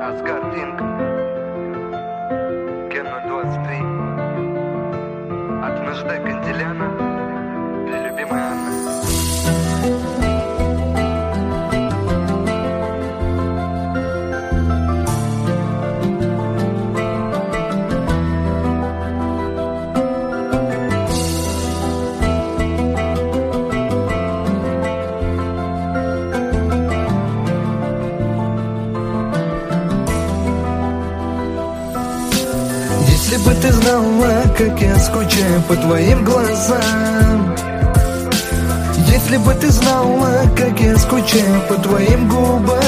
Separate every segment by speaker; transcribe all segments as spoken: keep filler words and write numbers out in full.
Speaker 1: Оскар Пинк, Кена двадцать три, от Нажде Канделяна для любимой Анны.
Speaker 2: Если бы ты знала, как я скучаю по твоим глазам, если бы ты знала, как я скучаю по твоим губам,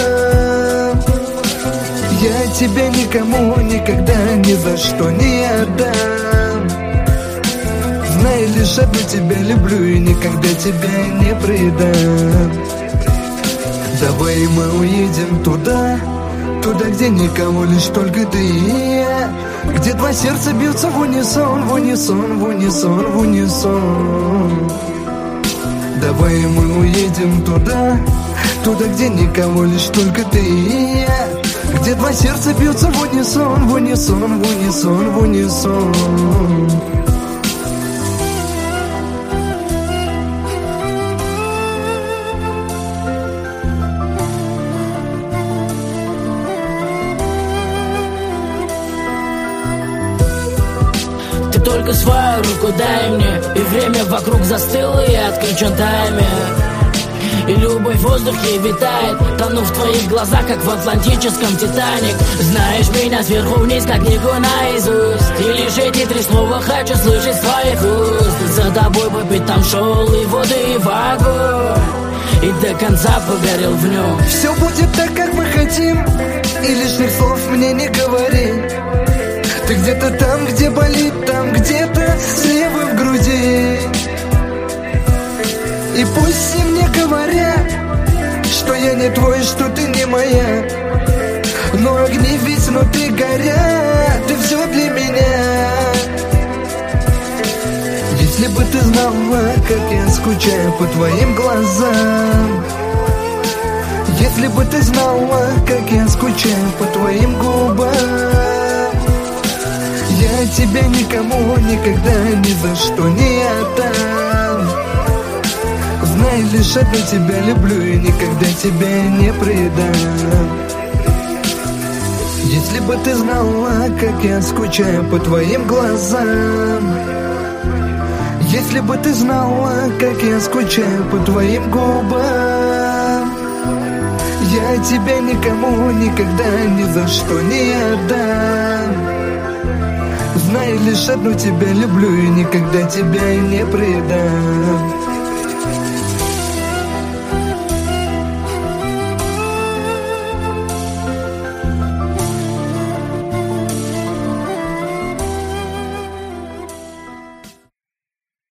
Speaker 2: я тебя никому никогда ни за что не отдам. Знай, лишь одну тебя люблю и никогда тебя не предам. Давай мы уедем туда, туда, где никого, лишь только ты и я, где два сердца бьются в унисон, в унисон, в унисон, в унисон. Давай мы уедем туда, туда, где никого, лишь только ты и я, где два сердца бьются в унисон, в унисон, в унисон, в унисон.
Speaker 3: Только свою руку дай мне, и время вокруг застыло, и отключен таймер. И любовь в воздухе витает, тону в твоих глазах, как в атлантическом Титаник. Знаешь меня сверху вниз, как книгу наизусть, и лишь эти три слова хочу слышать с твоих уст. За тобой по пятам шел и в воду, и в огонь, и до конца погорел в нем.
Speaker 2: Все будет так, как мы хотим, и лишних слов мне не говори. Ты где-то там, где болит, там где-то слева в груди. И пусть все мне говорят, что я не твой, что ты не моя, но огни ведь внутри горят, ты все для меня. Если бы ты знала, как я скучаю по твоим глазам, если бы ты знала, как я скучаю по твоим губам, я тебя никому никогда ни за что не отдам. Знай, лишь одну тебя люблю и никогда тебя не предам. Если бы ты знала, как я скучаю по твоим глазам, если бы ты знала, как я скучаю по твоим губам, я тебя никому никогда ни за что не отдам. Знай, лишь одну тебя люблю и никогда тебя не предам.